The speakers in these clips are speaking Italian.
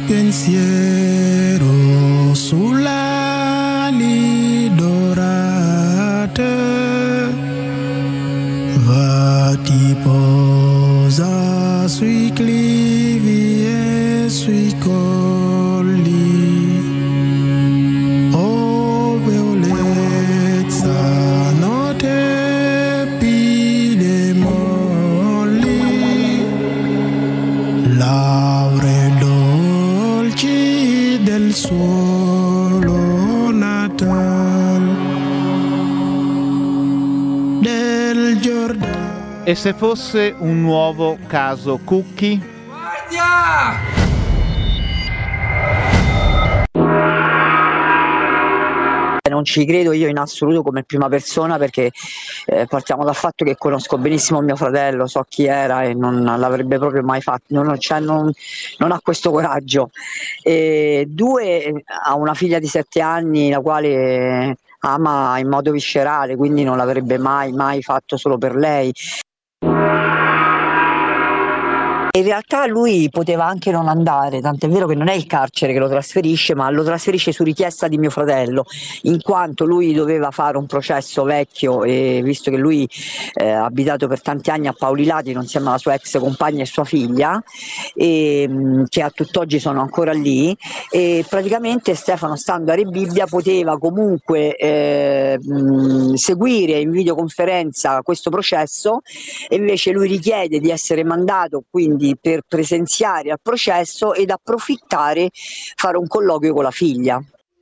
pensiero sulla ali dorate, va ti posa sui clivi e sui colli. Oh violezza, note pile molli, lauree dolci del suolo natal del Giordano. E se fosse un nuovo caso Cucchi? Guardia! Non ci credo io in assoluto come prima persona, perché partiamo dal fatto che conosco benissimo mio fratello, so chi era e non l'avrebbe proprio mai fatto, non ha questo coraggio. E due, ha una figlia di 7 anni la quale ama in modo viscerale, quindi non l'avrebbe mai fatto solo per lei. In realtà lui poteva anche non andare, tant'è vero che non è il carcere che lo trasferisce, ma lo trasferisce su richiesta di mio fratello, in quanto lui doveva fare un processo vecchio, e visto che lui ha abitato per tanti anni a Paoli Latino insieme alla sua ex compagna e sua figlia, che a tutt'oggi sono ancora lì, e praticamente Stefano, stando a Rebibbia, poteva comunque seguire in videoconferenza questo processo, e invece lui richiede di essere mandato quindi per presenziare al processo ed approfittare, fare un colloquio con la figlia.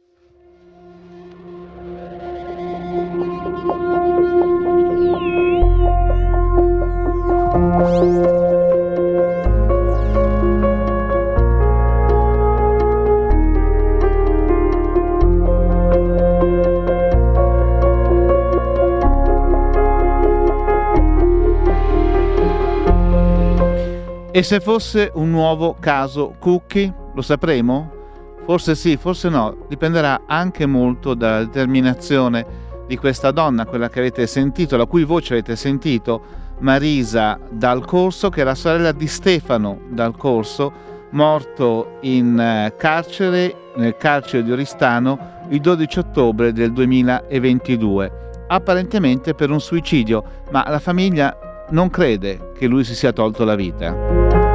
E se fosse un nuovo caso Cucchi? Lo sapremo? Forse sì, forse no, dipenderà anche molto dalla determinazione di questa donna, quella che avete sentito, la cui voce avete sentito, Marisa Dal Corso, che è la sorella di Stefano Dal Corso, morto in carcere, nel carcere di Oristano, il 12 ottobre del 2022, apparentemente per un suicidio, ma la famiglia non crede che lui si sia tolto la vita.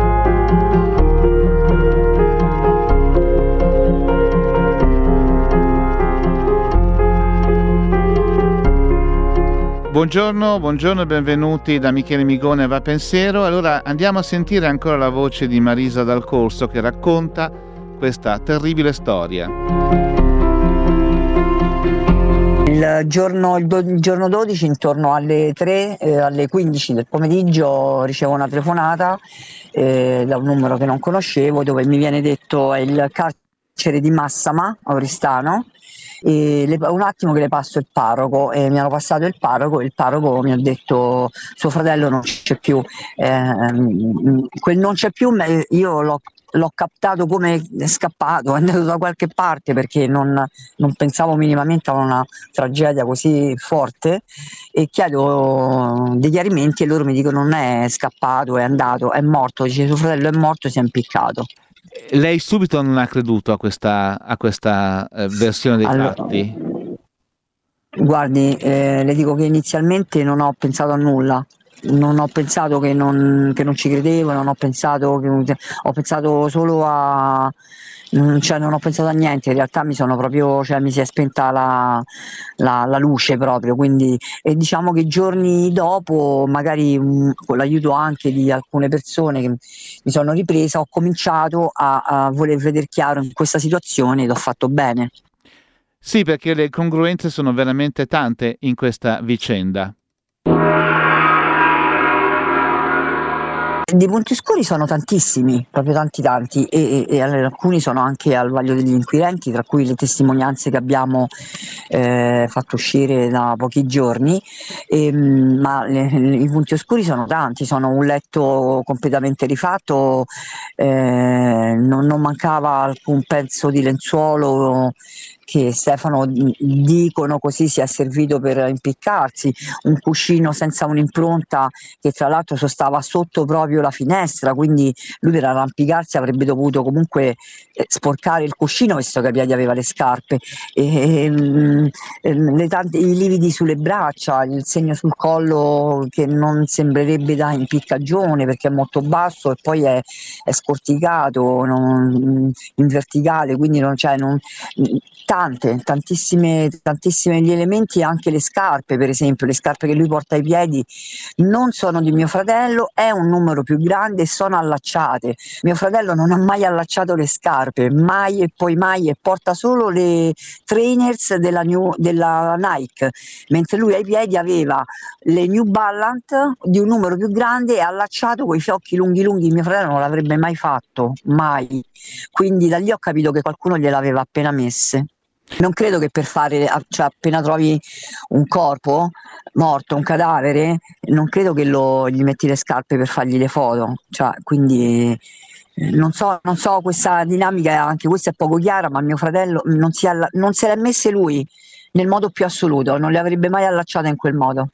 Buongiorno e benvenuti da Michele Migone a Va Pensiero. Allora andiamo a sentire ancora la voce di Marisa Dal Corso che racconta questa terribile storia. Il giorno 12, intorno alle 3, alle 15 del pomeriggio, ricevo una telefonata da un numero che non conoscevo, dove mi viene detto è il carcere di Massama a Oristano. Un attimo che le passo il parroco, e mi hanno passato il parroco mi ha detto suo fratello non c'è più. Quel non c'è più io l'ho captato come è scappato, è andato da qualche parte, perché non pensavo minimamente a una tragedia così forte, e chiedo dei chiarimenti e loro mi dicono non è scappato, è andato, è morto, dice suo fratello è morto, si è impiccato. Lei subito non ha creduto a questa versione dei fatti? Guardi, le dico che inizialmente non ho pensato a nulla. Non ho pensato che non ci credevo, ho pensato solo a, cioè non ho pensato a niente, in realtà mi sono proprio, cioè mi si è spenta la luce proprio, quindi, e diciamo che giorni dopo, magari con l'aiuto anche di alcune persone che mi sono ripresa, ho cominciato a voler vedere chiaro in questa situazione ed ho fatto bene. Sì, perché le congruenze sono veramente tante in questa vicenda. Di punti oscuri sono tantissimi, proprio tanti, e alcuni sono anche al vaglio degli inquirenti, tra cui le testimonianze che abbiamo fatto uscire da pochi giorni, ma i punti oscuri sono tanti, sono un letto completamente rifatto, non mancava alcun pezzo di lenzuolo che Stefano dicono così si è servito per impiccarsi, un cuscino senza un'impronta che tra l'altro sostava sotto proprio la finestra, quindi lui per arrampicarsi avrebbe dovuto comunque sporcare il cuscino visto che ai piedi aveva le scarpe, i lividi sulle braccia, il segno sul collo che non sembrerebbe da impiccagione perché è molto basso e poi è scorticato in verticale, quindi tantissime gli elementi, anche le scarpe, per esempio le scarpe che lui porta ai piedi non sono di mio fratello, è un numero più grande e sono allacciate. Mio fratello non ha mai allacciato le scarpe, mai e poi mai, e porta solo le trainers della Nike, mentre lui ai piedi aveva le New Balance di un numero più grande e allacciato con i fiocchi lunghi. Mio fratello non l'avrebbe mai fatto, mai. Quindi da lì ho capito che qualcuno gliel'aveva appena messe. Non credo che per fare, cioè appena trovi un corpo morto, un cadavere, non credo che gli metti le scarpe per fargli le foto, cioè, quindi non so questa dinamica, anche questa è poco chiara, ma mio fratello non se le ha messe lui nel modo più assoluto, non le avrebbe mai allacciate in quel modo.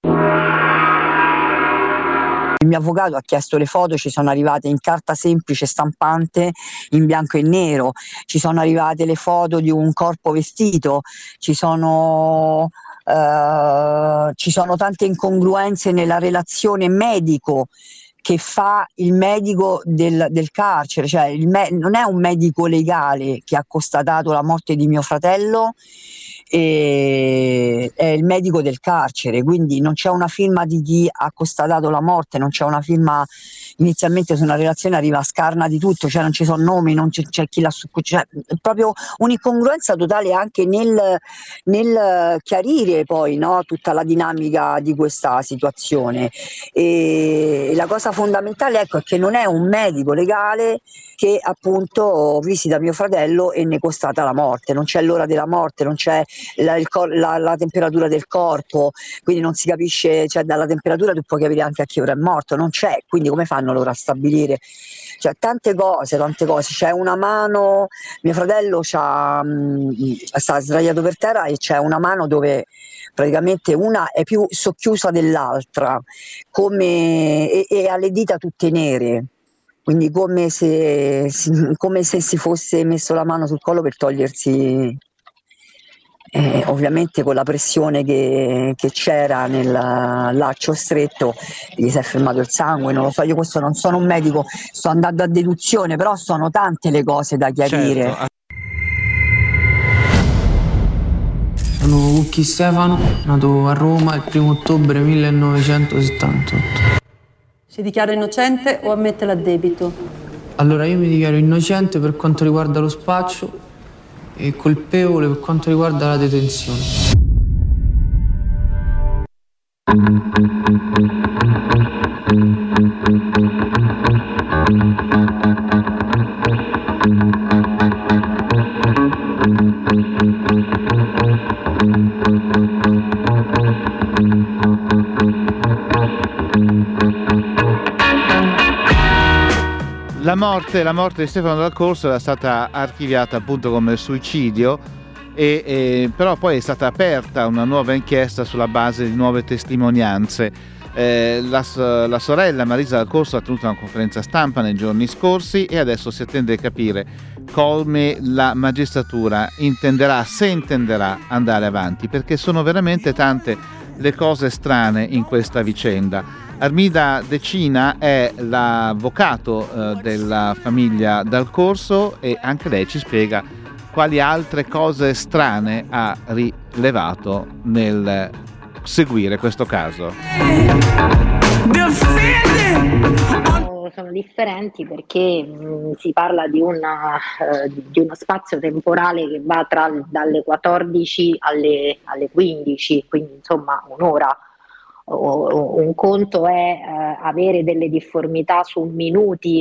Il mio avvocato ha chiesto le foto, ci sono arrivate in carta semplice stampante in bianco e nero, ci sono arrivate le foto di un corpo vestito, ci sono tante incongruenze nella relazione medico che fa il medico del carcere, cioè non è un medico legale che ha constatato la morte di mio fratello, è il medico del carcere, quindi non c'è una firma di chi ha constatato la morte, non c'è una firma. Inizialmente su una relazione arriva a scarna di tutto, cioè non ci sono nomi, non c'è chi l'ha cioè, è proprio un'incongruenza totale anche nel chiarire poi, no, tutta la dinamica di questa situazione. E la cosa fondamentale, ecco, è che non è un medico legale che appunto visita mio fratello e ne constata la morte, non c'è l'ora della morte, non c'è la temperatura del corpo, quindi non si capisce, cioè dalla temperatura tu puoi capire anche a che ora è morto, non c'è, quindi come fanno loro a stabilire? Cioè tante cose, c'è una mano, mio fratello sta sdraiato per terra e c'è una mano dove praticamente una è più socchiusa dell'altra, e ha le dita tutte nere. Quindi come se si fosse messo la mano sul collo per togliersi, ovviamente con la pressione che c'era nel laccio stretto, gli si è fermato il sangue, non lo so, io questo non sono un medico, sto andando a deduzione, però sono tante le cose da chiarire. Certo. Sono Cucchi Stefano, nato a Roma il 1° ottobre 1978. Si dichiara innocente o ammette l'addebito? Allora io mi dichiaro innocente per quanto riguarda lo spaccio e colpevole per quanto riguarda la detenzione. La morte di Stefano Dal Corso era stata archiviata appunto come suicidio, però poi è stata aperta una nuova inchiesta sulla base di nuove testimonianze. La sorella Marisa Dal Corso ha tenuto una conferenza stampa nei giorni scorsi e adesso si attende di capire come la magistratura se intenderà andare avanti, perché sono veramente tante le cose strane in questa vicenda. Armida Decina è l'avvocato della famiglia Dal Corso e anche lei ci spiega quali altre cose strane ha rilevato nel seguire questo caso. Sono differenti perché si parla di uno spazio temporale che va dalle 14 alle 15, quindi insomma un'ora. Un conto è avere delle difformità su minuti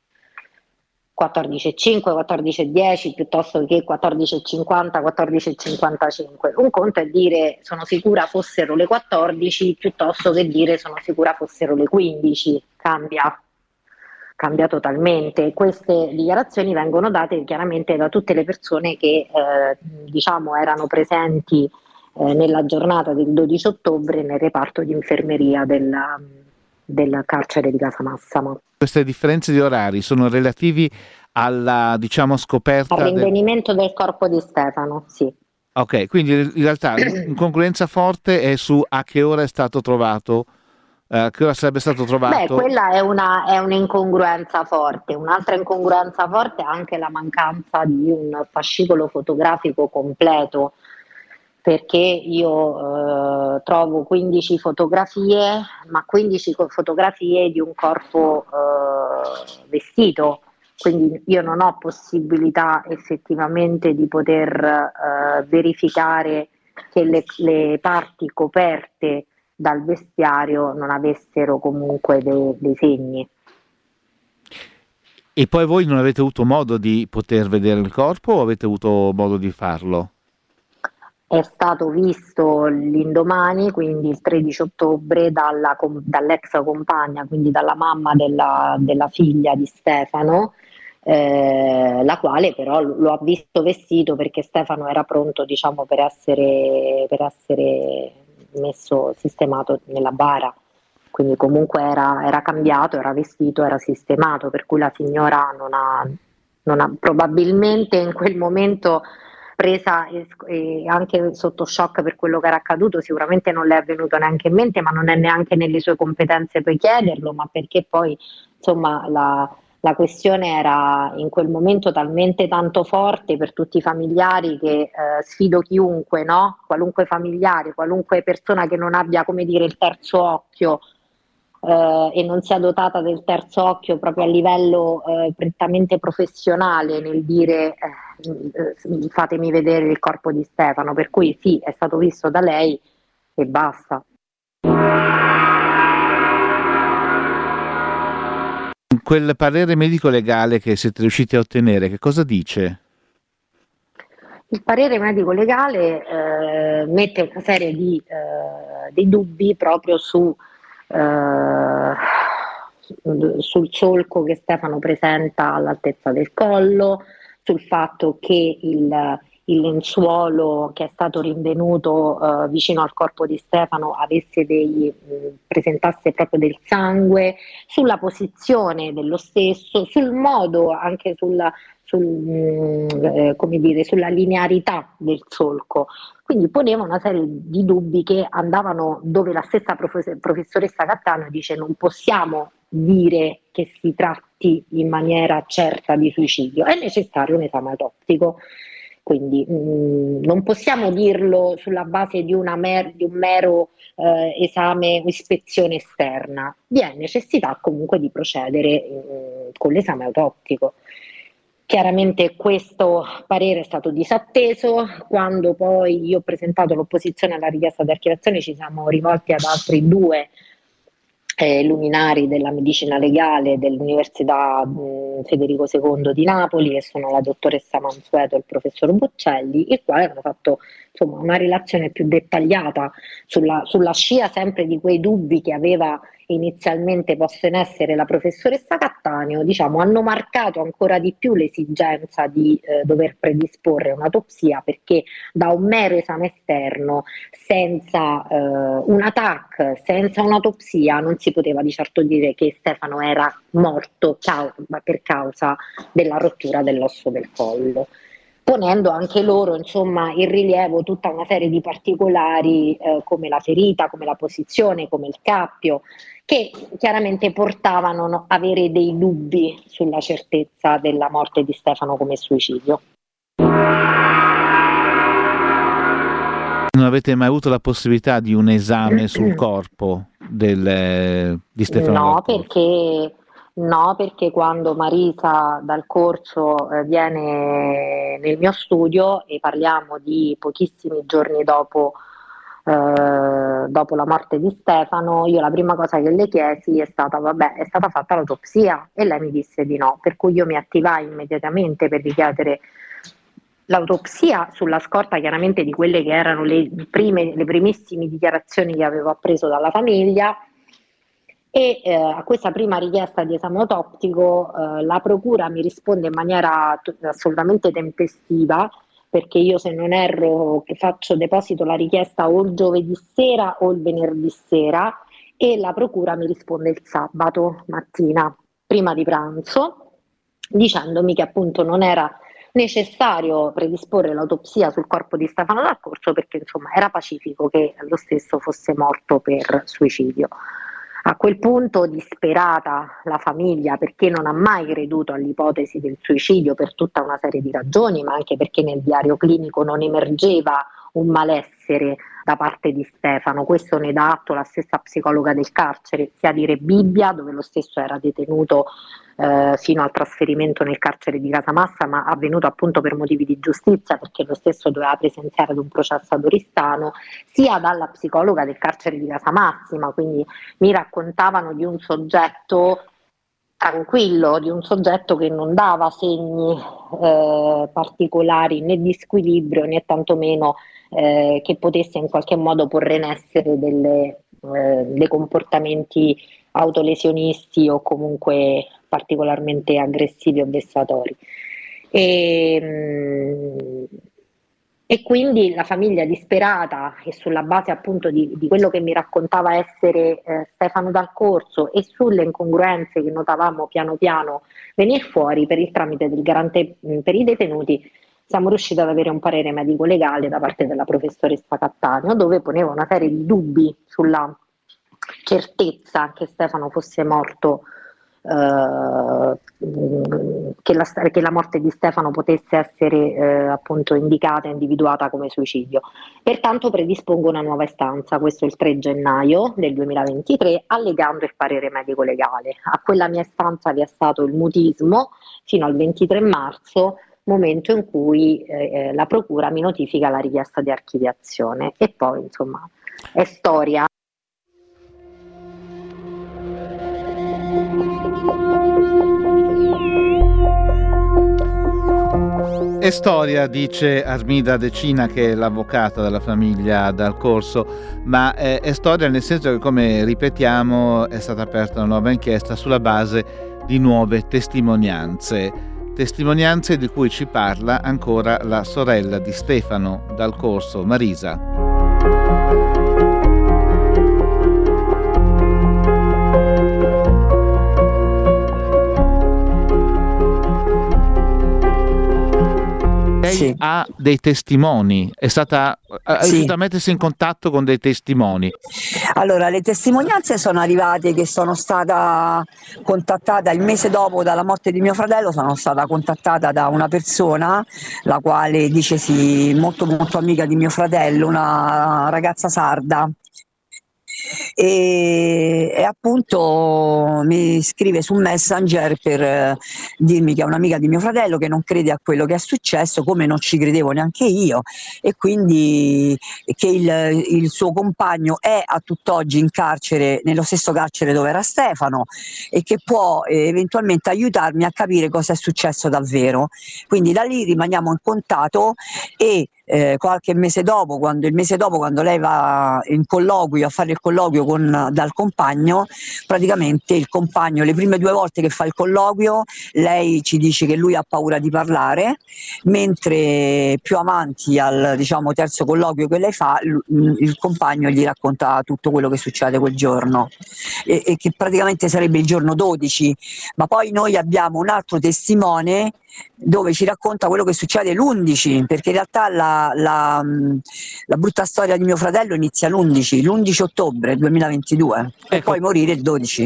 14:05, 14:10 piuttosto che 14:50, 14:55. Un conto è dire sono sicura fossero le 14 piuttosto che dire sono sicura fossero le 15. Cambia cambiato talmente. Queste dichiarazioni vengono date chiaramente da tutte le persone che diciamo erano presenti nella giornata del 12 ottobre nel reparto di infermeria del carcere di Casamassima. Queste differenze di orari sono relativi alla, diciamo, scoperta Al rinvenimento del corpo di Stefano, sì. Ok, quindi in realtà l'incongruenza forte è su a che ora è stato trovato, a che ora sarebbe stato trovato. Beh, quella è un'incongruenza forte. Un'altra incongruenza forte è anche la mancanza di un fascicolo fotografico completo, perché io trovo 15 fotografie, ma 15 fotografie di un corpo vestito, quindi io non ho possibilità effettivamente di poter verificare che le parti coperte dal vestiario non avessero comunque dei segni. E poi voi non avete avuto modo di poter vedere il corpo o avete avuto modo di farlo? È stato visto l'indomani, quindi il 13 ottobre, dall'ex compagna, quindi dalla mamma della figlia di Stefano, la quale però lo ha visto vestito perché Stefano era pronto, diciamo, per essere messo, sistemato nella bara. Quindi comunque era cambiato, era vestito, era sistemato, per cui la signora non ha probabilmente in quel momento, presa e anche sotto shock per quello che era accaduto, sicuramente non le è venuto neanche in mente, ma non è neanche nelle sue competenze poi chiederlo, ma perché poi insomma la questione era in quel momento talmente tanto forte per tutti i familiari che sfido chiunque, no? Qualunque familiare, qualunque persona che non abbia, come dire, il terzo occhio e non sia dotata del terzo occhio proprio a livello prettamente professionale nel dire fatemi vedere il corpo di Stefano, per cui sì, è stato visto da lei e basta. Quel parere medico legale che siete riusciti a ottenere, che cosa dice? Il parere medico legale mette una serie di dubbi proprio sul solco che Stefano presenta all'altezza del collo, sul fatto che il lenzuolo che è stato rinvenuto vicino al corpo di Stefano presentasse proprio del sangue, sulla posizione dello stesso, sul modo, anche sulla linearità del solco. Quindi poneva una serie di dubbi che andavano dove la stessa professoressa Cattaneo dice: non possiamo dire che si tratti in maniera certa di suicidio, è necessario un esame autopsico. Quindi non possiamo dirlo sulla base di un mero esame o ispezione esterna, vi è necessità comunque di procedere con l'esame autoptico. Chiaramente questo parere è stato disatteso. Quando poi io ho presentato l'opposizione alla richiesta di archiviazione, ci siamo rivolti ad altri due luminari della medicina legale dell'Università Federico II di Napoli, che sono la dottoressa Mansueto e il professor Boccelli, i quali hanno fatto insomma una relazione più dettagliata sulla scia sempre di quei dubbi che aveva inizialmente posto in essere la professoressa Cattaneo. Diciamo, hanno marcato ancora di più l'esigenza di dover predisporre un'autopsia, perché da un mero esame esterno, senza una TAC, senza un'autopsia, non si poteva di certo dire che Stefano era morto per causa della rottura dell'osso del collo, ponendo anche loro insomma in rilievo tutta una serie di particolari come la ferita, come la posizione, come il cappio, che chiaramente portavano a avere dei dubbi sulla certezza della morte di Stefano come suicidio. Non avete mai avuto la possibilità di un esame sul corpo di Stefano? No, perché quando Marisa dal corso viene nel mio studio, e parliamo di pochissimi giorni dopo la morte di Stefano, io la prima cosa che le chiesi è stata: vabbè, è stata fatta l'autopsia? E lei mi disse di no, per cui io mi attivai immediatamente per richiedere l'autopsia, sulla scorta chiaramente di quelle che erano le primissime dichiarazioni che avevo appreso dalla famiglia. e a questa prima richiesta di esame autoptico la procura mi risponde in maniera assolutamente tempestiva, perché io, se non erro, che deposito la richiesta o il giovedì sera o il venerdì sera, e la procura mi risponde il sabato mattina prima di pranzo, dicendomi che appunto non era necessario predisporre l'autopsia sul corpo di Stefano Dal Corso, perché insomma era pacifico che lo stesso fosse morto per suicidio. A quel punto, disperata la famiglia, perché non ha mai creduto all'ipotesi del suicidio per tutta una serie di ragioni, ma anche perché nel diario clinico non emergeva un malessere da parte di Stefano. Questo ne dà atto la stessa psicologa del carcere, sia di Rebibbia, dove lo stesso era detenuto fino al trasferimento nel carcere di Casamassa, ma avvenuto appunto per motivi di giustizia, perché lo stesso doveva presenziare ad un processo ad Oristano, sia dalla psicologa del carcere di Casamassima. Quindi mi raccontavano di un soggetto tranquillo, di un soggetto che non dava segni particolari né di squilibrio né tantomeno che potesse in qualche modo porre in essere dei comportamenti autolesionisti o comunque particolarmente aggressivi o vessatori. E quindi la famiglia, disperata, e sulla base appunto di quello che mi raccontava essere Stefano Dal Corso e sulle incongruenze che notavamo piano piano venire fuori, per il tramite del garante per i detenuti siamo riusciti ad avere un parere medico-legale da parte della professoressa Cattaneo, dove poneva una serie di dubbi sulla certezza che Stefano fosse morto, che la morte di Stefano potesse essere appunto indicata e individuata come suicidio. Pertanto predispongo una nuova istanza, questo il 3 gennaio del 2023, allegando il parere medico-legale. A quella mia istanza vi è stato il mutismo fino al 23 marzo, momento in cui la procura mi notifica la richiesta di archiviazione, e poi insomma è storia. È storia, dice Armida Decina, che è l'avvocata della famiglia Dal Corso, ma è storia nel senso che, come ripetiamo, è stata aperta una nuova inchiesta sulla base di nuove testimonianze di cui ci parla ancora la sorella di Stefano Dal Corso, Marisa. Lei ha dei testimoni, è riuscita a mettersi in contatto con dei testimoni? Allora, le testimonianze sono arrivate che sono stata contattata il mese dopo dalla morte di mio fratello, sono stata contattata da una persona, la quale dicesi molto molto amica di mio fratello, una ragazza sarda. E appunto mi scrive su Messenger per dirmi che è un'amica di mio fratello, che non crede a quello che è successo, come non ci credevo neanche io, e quindi che il suo compagno è a tutt'oggi in carcere, nello stesso carcere dove era Stefano, e che può eventualmente aiutarmi a capire cosa è successo davvero. Quindi da lì rimaniamo in contatto, e qualche mese dopo, quando lei va in colloquio, a fare il colloquio dal compagno, praticamente il compagno, le prime 2 volte che fa il colloquio, lei ci dice che lui ha paura di parlare, mentre più avanti al terzo colloquio che lei fa, il compagno gli racconta tutto quello che succede quel giorno, e che praticamente sarebbe il giorno 12, ma poi noi abbiamo un altro testimone dove ci racconta quello che succede l'11, perché in realtà la brutta storia di mio fratello inizia l'11 ottobre 2022, e poi morire il 12.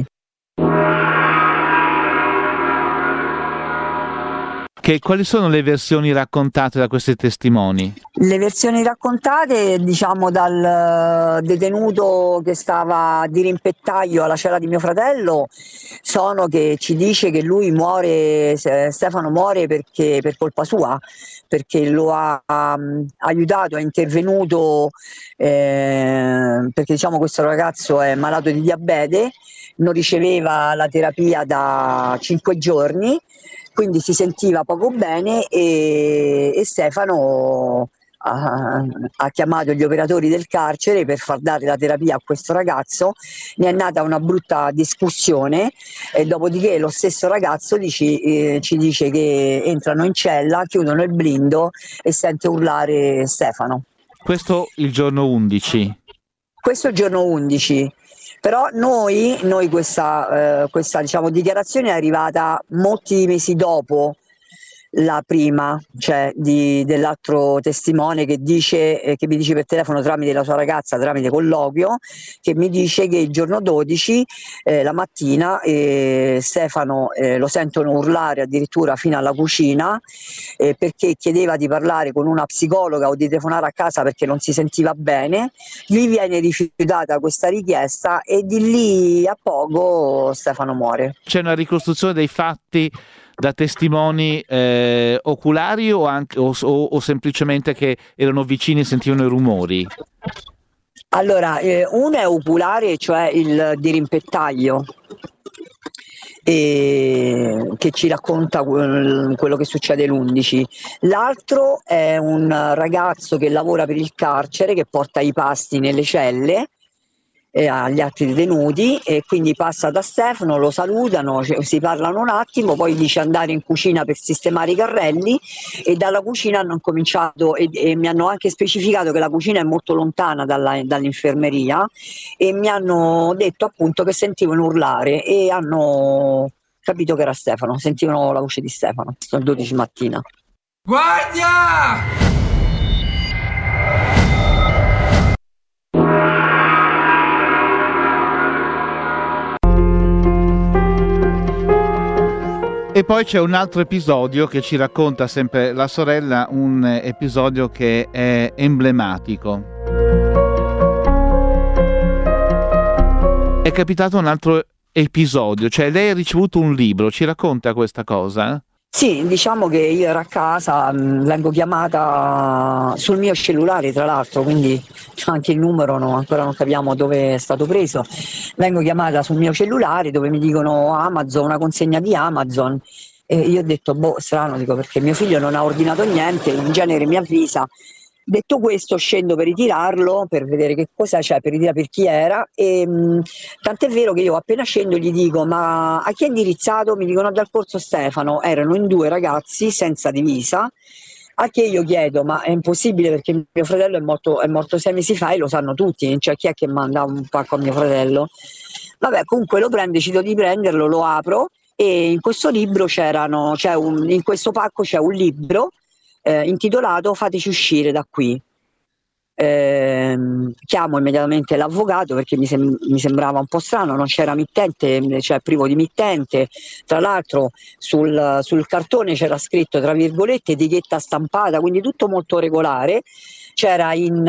Quali sono le versioni raccontate da questi testimoni? Le versioni raccontate, dal detenuto che stava di rimpettaio alla cella di mio fratello, sono che ci dice che lui muore, Stefano muore per colpa sua, perché lo ha aiutato, è intervenuto, perché questo ragazzo è malato di diabete, non riceveva la terapia da 5 giorni, quindi si sentiva poco bene, e Stefano ha chiamato gli operatori del carcere per far dare la terapia a questo ragazzo. Ne è nata una brutta discussione e dopodiché lo stesso ragazzo ci dice che entrano in cella, chiudono il blindo e sente urlare Stefano. Questo il giorno 11. Questo è il giorno 11. Però noi questa diciamo, dichiarazione è arrivata molti mesi dopo la prima, cioè dell'altro testimone che mi dice per telefono tramite la sua ragazza, tramite colloquio, che mi dice che il giorno 12 la mattina Stefano lo sentono urlare addirittura fino alla cucina perché chiedeva di parlare con una psicologa o di telefonare a casa perché non si sentiva bene. Gli viene rifiutata questa richiesta e di lì a poco Stefano muore. C'è una ricostruzione dei fatti da testimoni oculari o semplicemente che erano vicini e sentivano i rumori? Allora, uno è oculare, cioè il dirimpettaio, che ci racconta quello che succede l'11. L'altro è un ragazzo che lavora per il carcere, che porta i pasti nelle celle agli altri detenuti, e quindi passa da Stefano, lo salutano, si parlano un attimo, poi dice andare in cucina per sistemare i carrelli, e dalla cucina hanno cominciato e mi hanno anche specificato che la cucina è molto lontana dall'infermeria, e mi hanno detto appunto che sentivano urlare e hanno capito che era Stefano, sentivano la voce di Stefano, sono 12 mattina. Guardia! E poi c'è un altro episodio che ci racconta sempre la sorella, un episodio che è emblematico. È capitato un altro episodio, cioè lei ha ricevuto un libro, ci racconta questa cosa? Sì, diciamo che io ero a casa, vengo chiamata sul mio cellulare tra l'altro, quindi anche il numero ancora non capiamo dove è stato preso. Vengo chiamata sul mio cellulare dove mi dicono Amazon, una consegna di Amazon, e io ho detto strano, dico, perché mio figlio non ha ordinato niente, in genere mi avvisa. Detto questo, scendo per ritirarlo, per vedere che cosa c'è, per ritirare per chi era, e tant'è vero che io appena scendo gli dico ma a chi è indirizzato? Mi dicono dal Corso Stefano. Erano in 2 ragazzi senza divisa, a che io chiedo ma è impossibile perché mio fratello è morto 6 mesi fa e lo sanno tutti, cioè chi è che manda un pacco a mio fratello? Vabbè, comunque lo prendo, decido di prenderlo, lo apro e in questo libro in questo pacco c'è un libro intitolato Fateci uscire da qui. Chiamo immediatamente l'avvocato perché mi sembrava un po' strano, non c'era mittente, cioè privo di mittente. Tra l'altro sul cartone c'era scritto tra virgolette etichetta stampata, quindi tutto molto regolare. C'era in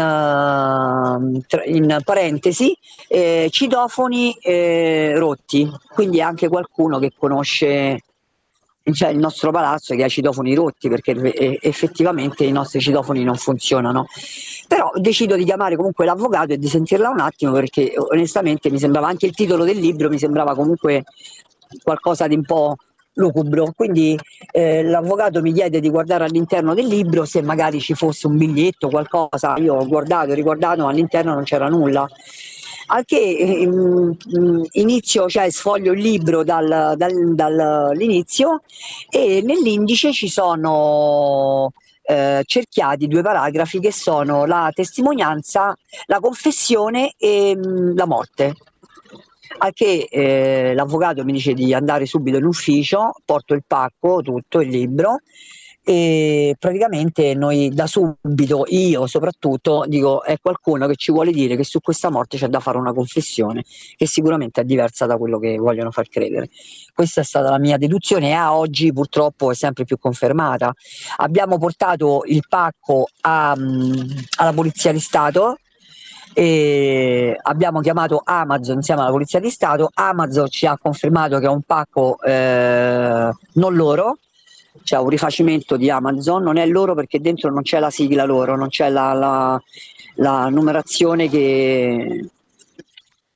parentesi citofoni rotti, quindi anche qualcuno che conosce il nostro palazzo che ha i citofoni rotti, perché effettivamente i nostri citofoni non funzionano. Però decido di chiamare comunque l'avvocato e di sentirla un attimo, perché onestamente mi sembrava, anche il titolo del libro mi sembrava comunque qualcosa di un po' lucubro, quindi l'avvocato mi chiede di guardare all'interno del libro se magari ci fosse un biglietto, qualcosa. Io ho guardato, riguardato, ma all'interno non c'era nulla. Al che inizio, cioè sfoglio il libro dall'inizio, e nell'indice ci sono cerchiati 2 paragrafi che sono la testimonianza, la confessione e la morte. Al che l'avvocato mi dice di andare subito in ufficio, porto il pacco, tutto il libro, e praticamente noi da subito, io soprattutto, dico è qualcuno che ci vuole dire che su questa morte c'è da fare una confessione che sicuramente è diversa da quello che vogliono far credere. Questa è stata la mia deduzione e a oggi purtroppo è sempre più confermata. Abbiamo portato il pacco alla Polizia di Stato e abbiamo chiamato Amazon insieme alla Polizia di Stato. Amazon ci ha confermato che è un pacco non loro, c'è un rifacimento di Amazon, non è loro perché dentro non c'è la sigla loro, non c'è la numerazione che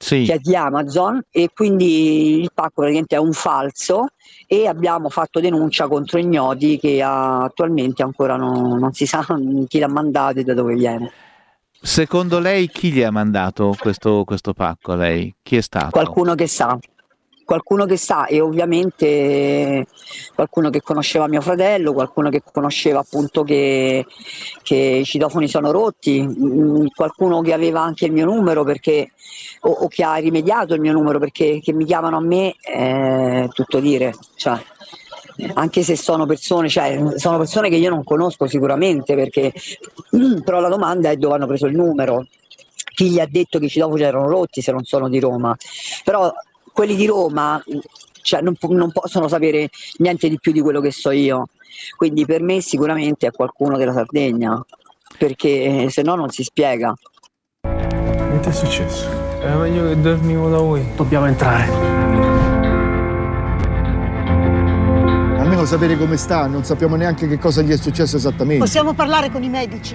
Sì. che è di Amazon, e quindi il pacco praticamente è un falso, e abbiamo fatto denuncia contro ignoti che attualmente ancora non si sa chi l'ha mandato e da dove viene. Secondo lei chi gli ha mandato questo pacco a lei? Chi è stato? Qualcuno che sa, e ovviamente qualcuno che conosceva mio fratello, qualcuno che conosceva appunto che i citofoni sono rotti, qualcuno che aveva anche il mio numero perché, o che ha rimediato il mio numero, perché che mi chiamano a me è tutto dire, cioè, anche se sono persone che io non conosco sicuramente, perché però la domanda è dove hanno preso il numero, chi gli ha detto che i citofoni erano rotti se non sono di Roma. Però quelli di Roma, cioè, non possono sapere niente di più di quello che so io, quindi per me sicuramente è qualcuno della Sardegna, perché se no non si spiega. Che ti è successo? È meglio che dormivo da voi. Dobbiamo entrare. Almeno sapere come sta, non sappiamo neanche che cosa gli è successo esattamente. Possiamo parlare con i medici?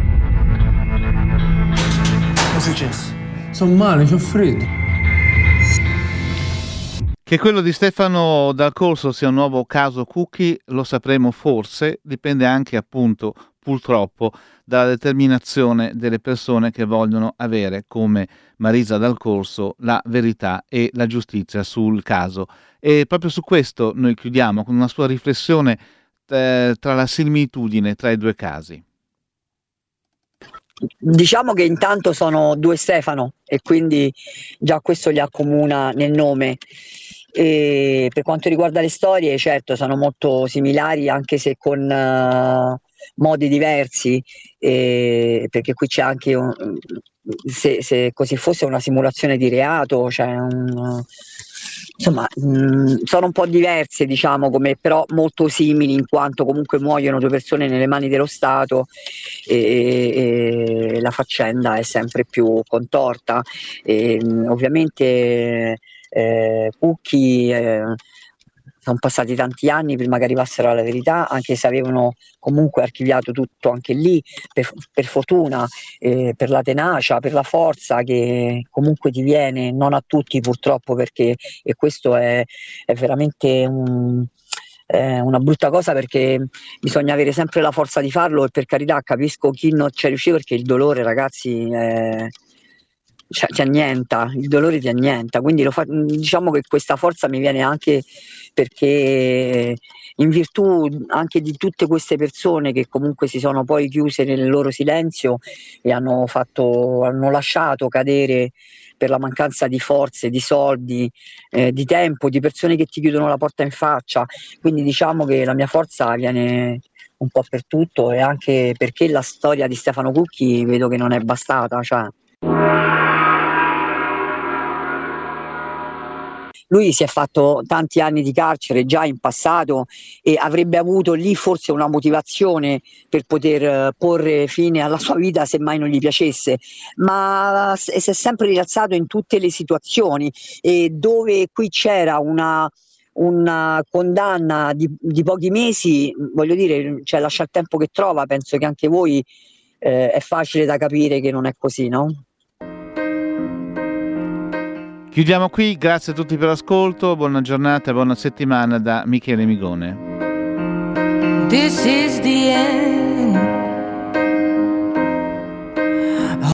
Che è successo? Sono male, c'ho freddo. Che quello di Stefano Dal Corso sia un nuovo caso Cucchi lo sapremo forse, dipende anche appunto purtroppo dalla determinazione delle persone che vogliono avere come Marisa Dal Corso la verità e la giustizia sul caso. E proprio su questo noi chiudiamo con una sua riflessione tra la similitudine tra i due casi. Diciamo che intanto sono due Stefano e quindi già questo li accomuna nel nome. E per quanto riguarda le storie, certo, sono molto similari, anche se con modi diversi, perché qui c'è anche se così fosse una simulazione di reato, cioè insomma, sono un po' diverse, diciamo, però molto simili, in quanto comunque muoiono due persone nelle mani dello Stato e la faccenda è sempre più contorta. Ovviamente Cucchi sono passati tanti anni prima che arrivassero alla verità, anche se avevano comunque archiviato tutto anche lì, per fortuna, per la tenacia, per la forza che comunque ti viene, non a tutti purtroppo, perché e questo è veramente una brutta cosa, perché bisogna avere sempre la forza di farlo, e per carità capisco chi non ci è riuscito, perché il dolore, ragazzi, ti annienta, il dolore ti annienta, quindi diciamo che questa forza mi viene anche perché in virtù anche di tutte queste persone che comunque si sono poi chiuse nel loro silenzio e hanno lasciato cadere per la mancanza di forze, di soldi, di tempo, di persone che ti chiudono la porta in faccia. Quindi diciamo che la mia forza viene un po' per tutto, e anche perché la storia di Stefano Cucchi vedo che non è bastata, cioè. Lui si è fatto tanti anni di carcere già in passato e avrebbe avuto lì forse una motivazione per poter porre fine alla sua vita se mai non gli piacesse, ma si è sempre rialzato in tutte le situazioni, e dove qui c'era una condanna di pochi mesi, voglio dire, cioè, lascia il tempo che trova. Penso che anche voi è facile da capire che non è così, no? Chiudiamo qui, grazie a tutti per l'ascolto, buona giornata e buona settimana da Michele Migone. This is the end.